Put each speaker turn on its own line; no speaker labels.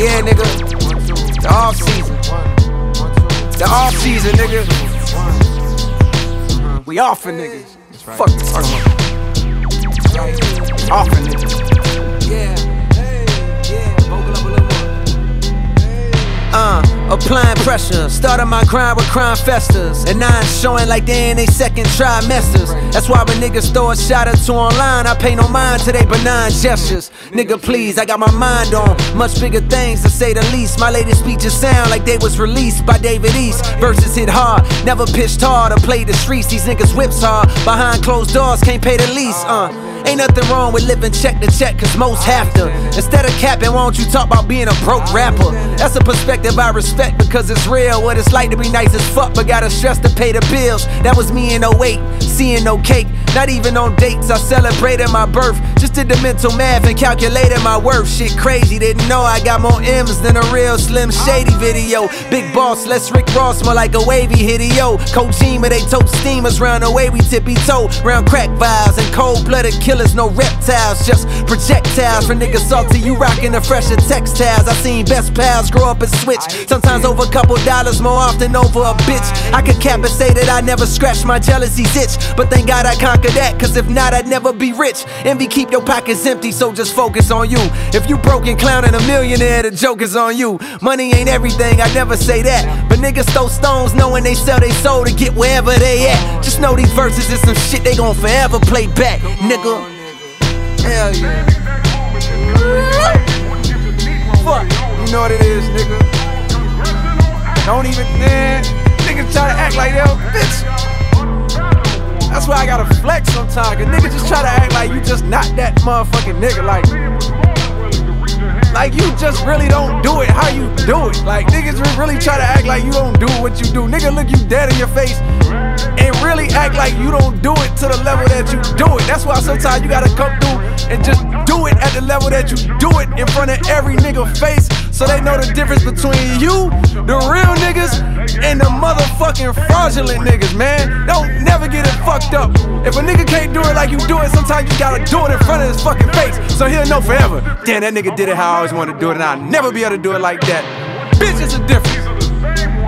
Yeah, nigga. The off season. The off season, nigga. We offin' niggas. Fuck this talking about. Offin' niggas. Yeah. Vocal up a little more. Applying pressure. Started my grind with crime festers. And now I'm showing like they in they second trimesters. That's why when niggas throw a shot or two online, I pay no mind to they benign gestures. Nigga, please, I got my mind on much bigger things, to say the least. My latest speeches sound like they was released by David East. Verses hit hard, never pitched hard or played the streets. These niggas whips hard, behind closed doors, can't pay the lease. Ain't nothing wrong with living check to check, cause most have to. Instead of capping, why don't you talk about being a broke rapper? That's a perspective I respect, because it's real what it's like to be nice as fuck, but gotta stress to pay the bills. That was me in 08, seeing no cake, not even on dates. I celebrated my birth, just did the mental math and calculated my worth. Shit crazy, didn't know I got more M's than a real Slim Shady video. Big boss, less Rick Ross, more like a wavy hitty-yo. Kojima, they tote steamers round the way we tippy-toe. Round crack vials and cold-blooded killers, no reptiles, just projectiles. For niggas salty, you rockin' the fresher textiles. I seen best pals grow up and switch, sometimes over a couple dollars, more often over a bitch. I could cap and say that I never scratched my jealousy's itch, but thank God I conquered that, cause if not I'd never be rich. Envy keep your pockets empty, so just focus on you. If you broke and clowning a millionaire, the joke is on you. Money ain't everything, I never say that, but niggas throw stones knowing they sell their soul to get wherever they at. Just know these verses is some shit they gon' forever play back, nigga. Hell yeah. Fuck, you know what it is, nigga. Don't even, man. Niggas try to act like they a bitch. That's why I gotta flex sometimes, cause niggas just try to act like you just not that motherfucking nigga. Like you just really don't do it how you do it. Like niggas really try to act like you don't do what you do. Nigga look you dead in your face and really act like you don't do it to the level that you do it. That's why sometimes you gotta come through and just do it at the level that you do it in front of every nigga face, so they know the difference between you, the real niggas, and the motherfucking fraudulent niggas, man. Don't never get it fucked up. If a nigga can't do it like you do it, sometimes you gotta do it in front of his fucking face, so he'll know forever. Damn, that nigga did it how I always wanted to do it, and I'll never be able to do it like that. Bitch, it's a difference.